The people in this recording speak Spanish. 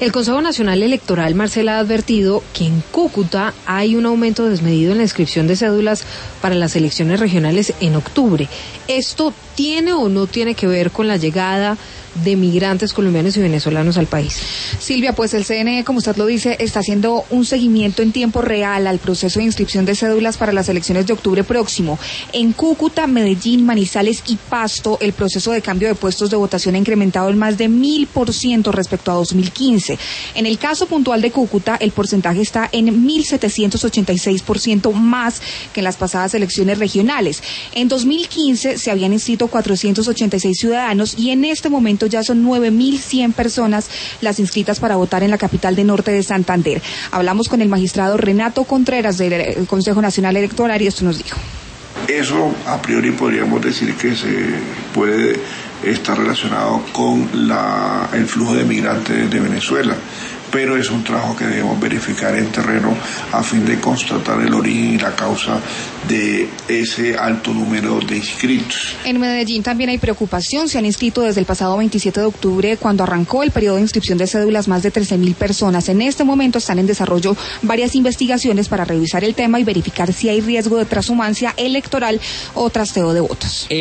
El Consejo Nacional Electoral, Marcela, ha advertido que en Cúcuta hay un aumento desmedido en la inscripción de cédulas para las elecciones regionales en octubre. ¿Esto tiene o no tiene que ver con la llegada de migrantes colombianos y venezolanos al país? Silvia, pues el CNE, como usted lo dice, está haciendo un seguimiento en tiempo real al proceso de inscripción de cédulas para las elecciones de octubre próximo. En Cúcuta, Medellín, Manizales y Pasto, el proceso de cambio de puestos de votación ha incrementado en más de 1000% respecto a 2015. En el caso puntual de Cúcuta, el porcentaje está en 1786% más que en las pasadas elecciones regionales. En 2015 se habían inscrito 486 ciudadanos y en este momento ya son 9.100 personas las inscritas para votar en la capital de Norte de Santander. Hablamos con el magistrado Renato Contreras del Consejo Nacional Electoral y esto nos dijo. Eso a priori podríamos decir que se puede estar relacionado con el flujo de migrantes de Venezuela, pero es un trabajo que debemos verificar en terreno a fin de constatar el origen y la causa de ese alto número de inscritos. En Medellín también hay preocupación. Se han inscrito desde el pasado 27 de octubre, cuando arrancó el periodo de inscripción de cédulas, más de 13.000 personas. En este momento están en desarrollo varias investigaciones para revisar el tema y verificar si hay riesgo de transhumancia electoral o trasteo de votos.